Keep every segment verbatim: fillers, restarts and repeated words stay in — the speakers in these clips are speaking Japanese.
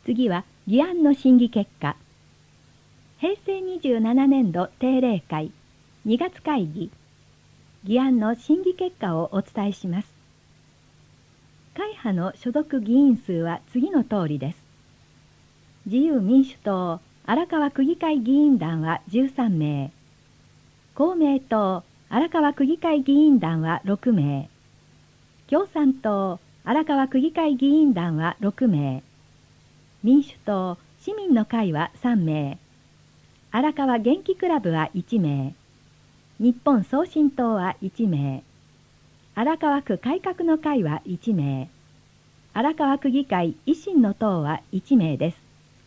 次は議案の審議結果。平成にじゅうななねんど定例会にがつ会議。議案の審議結果をお伝えします。会派の所属議員数は次の通りです。自由民主党荒川区議会議員団はじゅうさんめい、公明党荒川区議会議員団はろくめい、共産党荒川区議会議員団はろくめい、民主党市民の会はさんめい、荒川元気クラブはいちめい、日本送信党はいちめい、荒川区改革の会はいちめい、荒川区議会維新の党はいちめいです。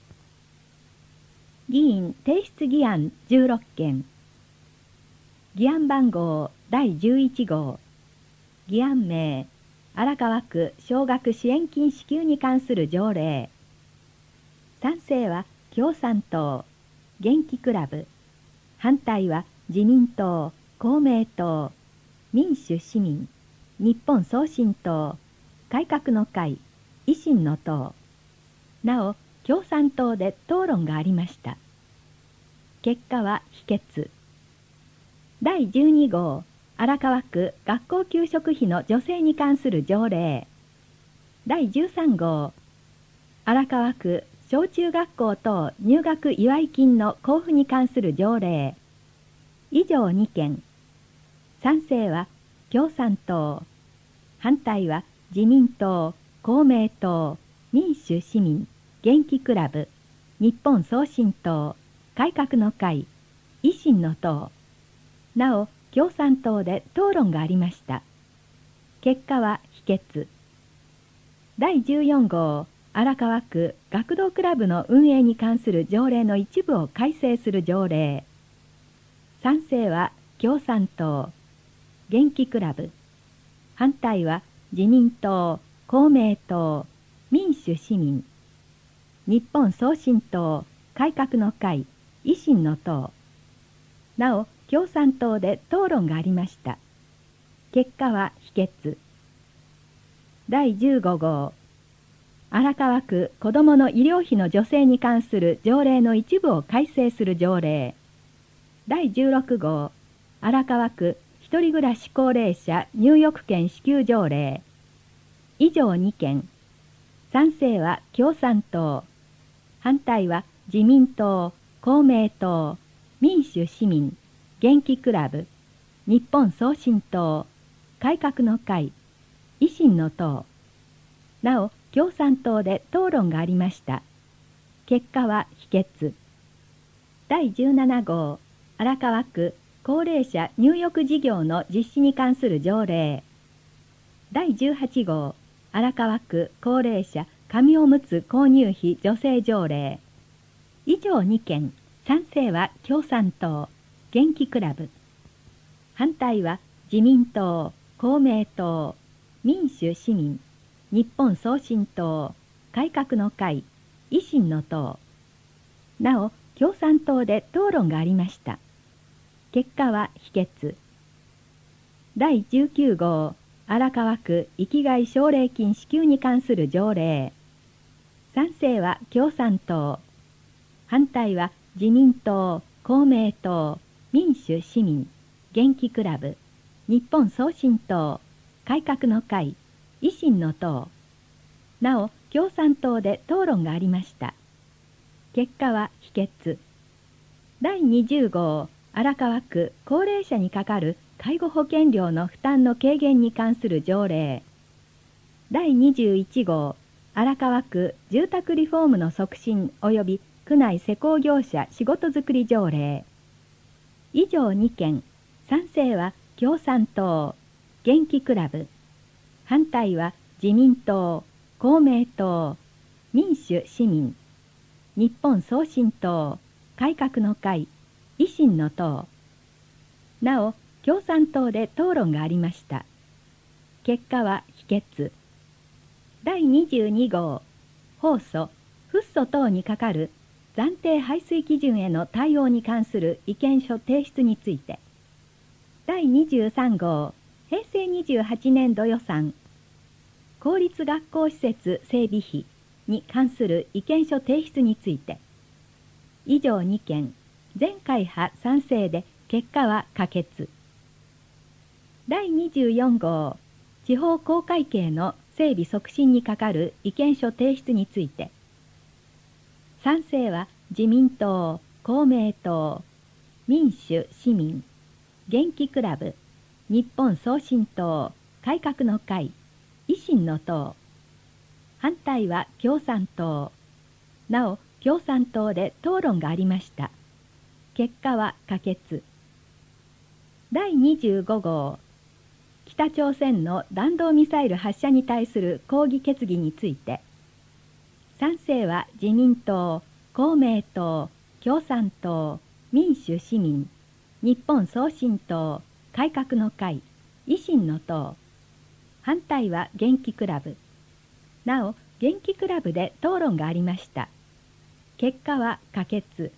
議員提出議案じゅうろっけん。議案番号だいじゅういちごう。議案名荒川区奨学支援金支給に関する条例。賛成は共産党、元気クラブ。反対は自民党、公明党、民主・市民、日本送信党、改革の会、維新の党。なお、共産党で討論がありました。結果は否決。だいじゅうにごう荒川区学校給食費の助成に関する条例。だいじゅうさんごう荒川区小中学校等入学祝い金の交付に関する条例。以上にけん。賛成は共産党。反対は自民党、公明党、民主・市民、元気クラブ、日本送信党、改革の会、維新の党。なお、共産党で討論がありました。結果は否決。だいじゅうよんごう荒川区学童クラブの運営に関する条例の一部を改正する条例。賛成は共産党、元気クラブ。反対は自民党、公明党、民主・市民、日本送信党、改革の会、維新の党。なお、共産党で討論がありました。結果は否決。だいじゅうごごう荒川区子どもの医療費の助成に関する条例の一部を改正する条例。だいじゅうろくごう荒川区一人暮らし高齢者入浴券支給条例。以上にけん。賛成は共産党。反対は自民党、公明党、民主・市民、元気クラブ、日本送信党、改革の会、維新の党。なお、共産党で討論がありました。結果は否決。だいじゅうななごう荒川区高齢者入浴事業の実施に関する条例。だいじゅうはちごう荒川区高齢者紙おむつ購入費助成条例。以上にけん。賛成は共産党、元気クラブ。反対は自民党、公明党、民主・市民、日本送信党、改革の会、維新の党。なお、共産党で討論がありました。結果は否決。だいじゅうきゅうごう荒川区生きがい奨励金支給に関する条例。賛成は共産党。反対は自民党、公明党、民主・市民、元気クラブ、日本送信党、改革の会、維新の党。なお、共産党で討論がありました。結果は否決。だいにじゅうごう荒川区高齢者にかかる介護保険料の負担の軽減に関する条例。だいにじゅういちごう荒川区住宅リフォームの促進及び区内施工業者仕事づくり条例。以上にけん。賛成は共産党、元気クラブ。反対は自民党、公明党、民主・市民、日本送信党、改革の会、維新の党。なお、共産党で討論がありました。結果は否決。だいにじゅうにごう放素、フッ素等にかかる暫定排水基準への対応に関する意見書提出について。だいにじゅうさんごう平成にじゅうはちねんど予算公立学校施設整備費に関する意見書提出について、以上にけん、全会派賛成で結果は可決。だいにじゅうよん号、地方公会計の整備促進に係る意見書提出について、賛成は自民党、公明党、民主・市民、元気クラブ、日本創新党、改革の会、維新の党。反対は共産党。なお、共産党で討論がありました。結果は可決。だいにじゅうご号、北朝鮮の弾道ミサイル発射に対する抗議決議について、賛成は自民党、公明党、共産党、民主・市民、日本創新党、改革の会、維新の党。反対は元気クラブ。なお、元気クラブで討論がありました。結果は可決。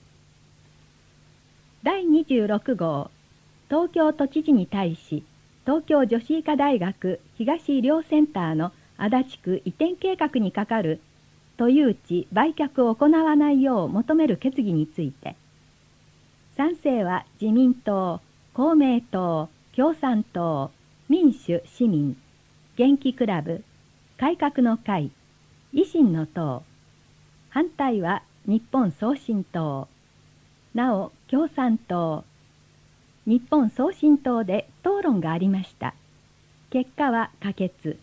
だいにじゅうろく号、東京都知事に対し、東京女子医科大学東医療センターの足立区移転計画に係る都有地売却を行わないよう求める決議について、賛成は自民党、公明党、共産党、民主・市民、元気クラブ、改革の会、維新の党。反対は日本創新党。なお、共産党。日本創新党で討論がありました。結果は可決。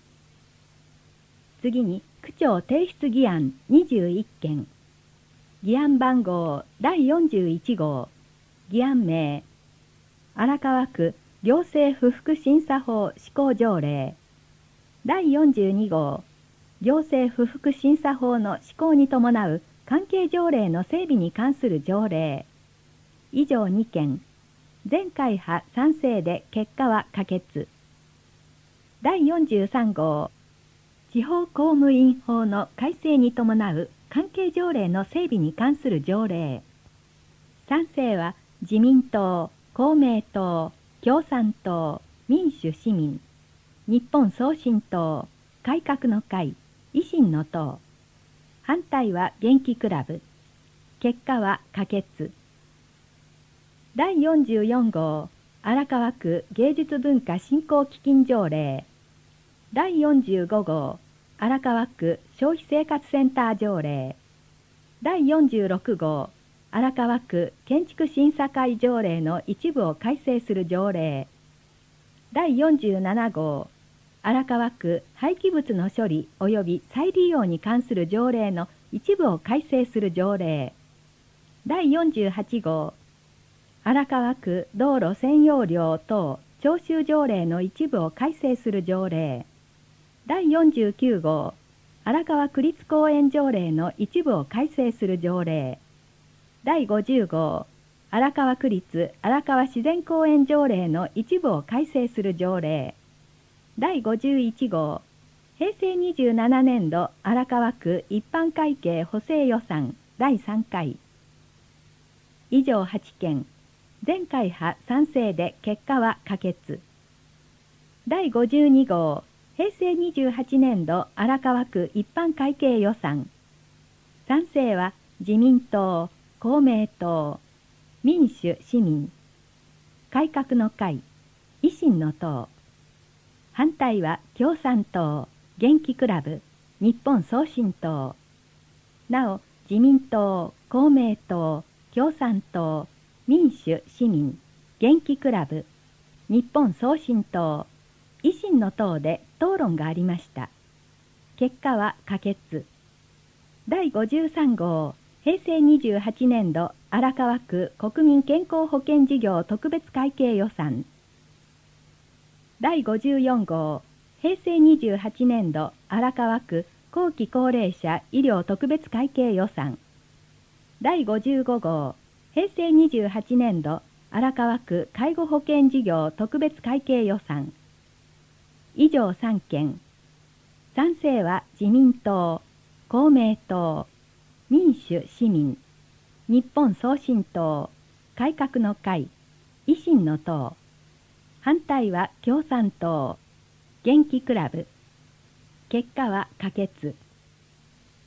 次に、区長提出議案にじゅういっけん。議案番号だいよんじゅういち号。議案名、荒川区行政不服審査法施行条例。だいよんじゅうに号。行政不服審査法の施行に伴う関係条例の整備に関する条例。以上にけん。全会派賛成で結果は可決。だいよんじゅうさん号。地方公務員法の改正に伴う関係条例の整備に関する条例。賛成は自民党、公明党、共産党、民主・市民、日本創新党、改革の会、維新の党。反対は元気クラブ。結果は可決。だいよんじゅうよん号、荒川区芸術文化振興基金条例。だいよんじゅうご号、荒川区消費生活センター条例。だいよんじゅうろく号、荒川区建築審査会条例の一部を改正する条例。だいよんじゅうなな号、荒川区廃棄物の処理及び再利用に関する条例の一部を改正する条例。だいよんじゅうはち号、荒川区道路占用料等徴収条例の一部を改正する条例。だいよんじゅうきゅう号、荒川区立公園条例の一部を改正する条例。だいごじゅう号、荒川区立荒川自然公園条例の一部を改正する条例。だいごじゅういち号、平成にじゅうなな年度荒川区一般会計補正予算だいさん回。以上はち件。全会派賛成で結果は可決。だいごじゅうに号、平成にじゅうはち年度荒川区一般会計予算。賛成は自民党、公明党、民主・市民、改革の会、維新の党。反対は共産党、元気クラブ、日本創新党。なお、自民党、公明党、共産党、民主・市民、元気クラブ、日本創新党、維新の党で討論がありました。結果は可決。だいごじゅうさん号、平成にじゅうはち年度荒川区国民健康保険事業特別会計予算。だいごじゅうよん号、平成にじゅうはち年度荒川区後期高齢者医療特別会計予算。だいごじゅうご号、平成にじゅうはち年度荒川区介護保険事業特別会計予算。以上さん件。賛成は自民党、公明党、民主・市民、日本創新党、改革の会、維新の党。反対は共産党、元気クラブ。結果は可決。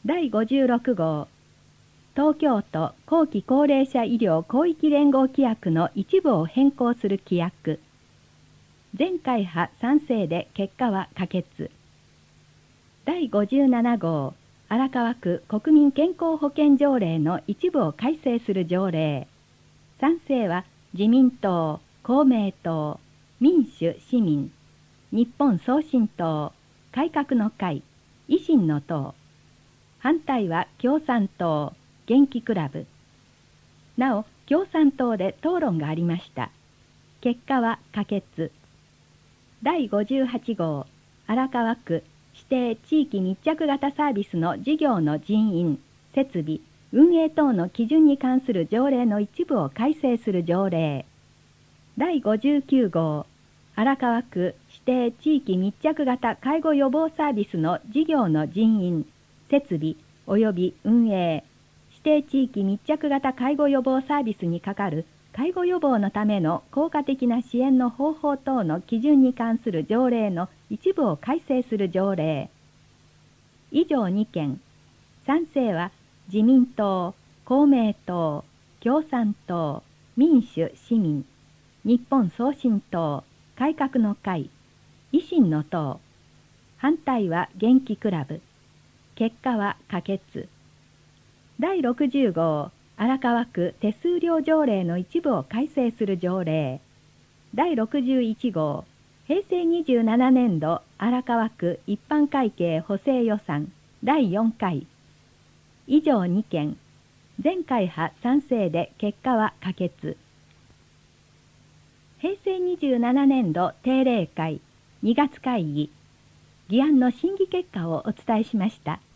だいごじゅうろく号東京都後期高齢者医療広域連合規約の一部を変更する規約。全会派賛成で結果は可決。だいごじゅうなな号荒川区国民健康保険条例の一部を改正する条例。賛成は自民党、公明党、民主・市民、日本創新党、改革の会、維新の党。反対は共産党、元気クラブ。なお、共産党で討論がありました。結果は可決。だいごじゅうはち号荒川区指定地域密着型サービスの事業の人員、設備、運営等の基準に関する条例の一部を改正する条例。だいごじゅうきゅう号荒川区指定地域密着型介護予防サービスの事業の人員、設備及び運営、指定地域密着型介護予防サービスに係る介護予防のための効果的な支援の方法等の基準に関する条例の一部を改正する条例。以上に件。賛成は自民党、公明党、共産党、民主・市民、日本創新党、改革の会、維新の党。反対は元気クラブ。結果は可決。だいろくじゅう号荒川区手数料条例の一部を改正する条例。だいろくじゅういち号平成にじゅうなな年度荒川区一般会計補正予算だいよん回。以上に件。全会派賛成で結果は可決。平成にじゅうなな年度定例会に月会議。議案の審議結果をお伝えしました。